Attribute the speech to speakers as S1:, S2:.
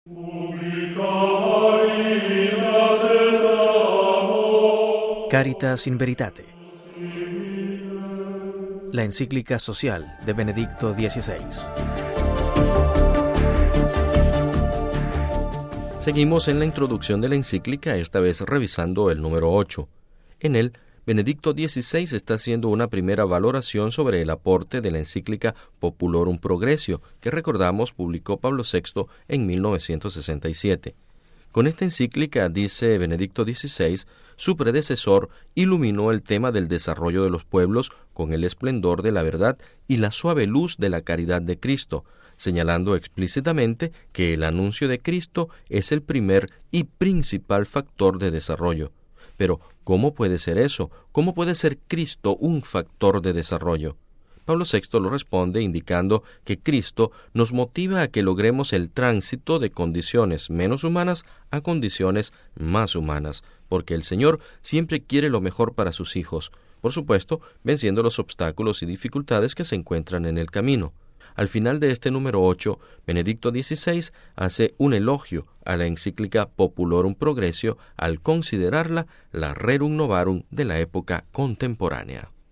S1: Caritas in Veritate, la encíclica social de Benedicto XVI.
S2: Seguimos en la introducción de la encíclica, esta vez revisando el número 8. En él, Benedicto XVI está haciendo una primera valoración sobre el aporte de la encíclica Populorum Progressio, que recordamos publicó Pablo VI en 1967. Con esta encíclica, dice Benedicto XVI, su predecesor iluminó el tema del desarrollo de los pueblos con el esplendor de la verdad y la suave luz de la caridad de Cristo, señalando explícitamente que el anuncio de Cristo es el primer y principal factor de desarrollo. Pero, ¿cómo puede ser eso? ¿Cómo puede ser Cristo un factor de desarrollo? Pablo VI lo responde indicando que Cristo nos motiva a que logremos el tránsito de condiciones menos humanas a condiciones más humanas, porque el Señor siempre quiere lo mejor para sus hijos, por supuesto, venciendo los obstáculos y dificultades que se encuentran en el camino. Al final de este número 8, Benedicto XVI hace un elogio a la encíclica Populorum Progressio al considerarla la Rerum Novarum de la época contemporánea.